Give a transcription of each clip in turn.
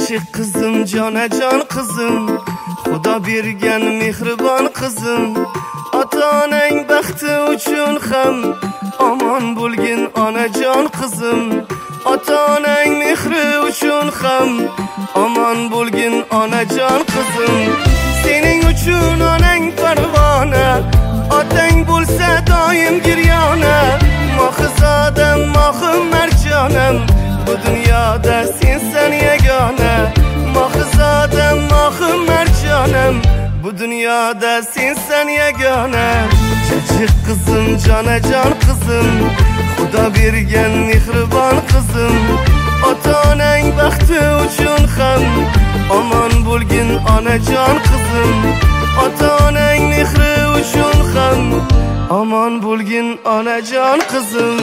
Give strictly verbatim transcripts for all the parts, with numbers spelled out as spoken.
Chachik qizim, jonajon qizim, Xudo bergan mehribon qizim. Ota-onang baxti uchun ham omon bo'lgin onajon qizim. Ota-onang mehri uchun ham omon bo'lgin onajon qizim. Sening uchun onang parvona, otang bo'lsa doim giryona. Mohizodam, mohim marjonam, bu dunyoda sensan yagona. Mohizodam, mohim marjonam, bu dunyoda sensan yagona. Chachik qizim, jonajon qizim, Xudo bergan mehribon qizim. Ota-onang baxti uchun ham omon bo'lgin onajon qizim. Ota-onang mehri uchun ham omon bo'lgin onajon qizim.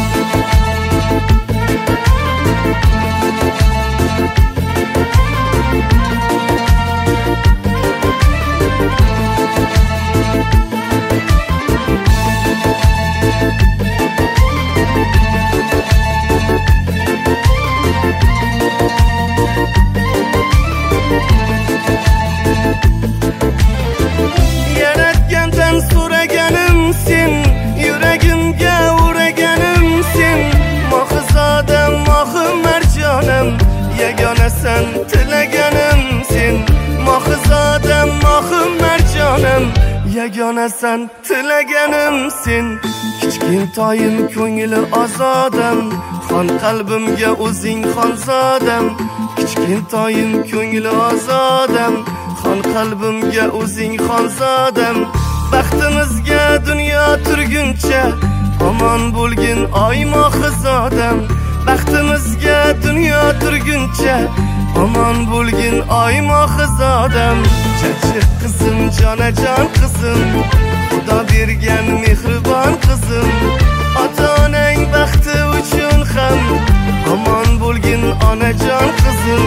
Yagonasan, tilaganim sen. Mohizodam, mohim marjonam, yagonasan, tilaganim sen. Kichkintoyim, ko'ngli ozodam, xon qalbimga o'zing xonzodam. Kichkintoyim, ko'ngli ozodam, xon qalbimga o'zing xonzodam. Baxtimizga dunyo turguncha omon bo'lgin oy mohizodam. Baxtimizga dunyo turguncha omon bo'lgin oy mohizodam. Chachik qizim, jonajon qizim, Xudo bergan mehribon qizim. Ota-onang baxti uchun ham omon bo'lgin onajon qizim.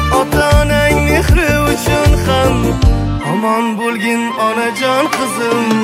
Ota-onang mehri uchun ham omon bo'lgin onajon qizim.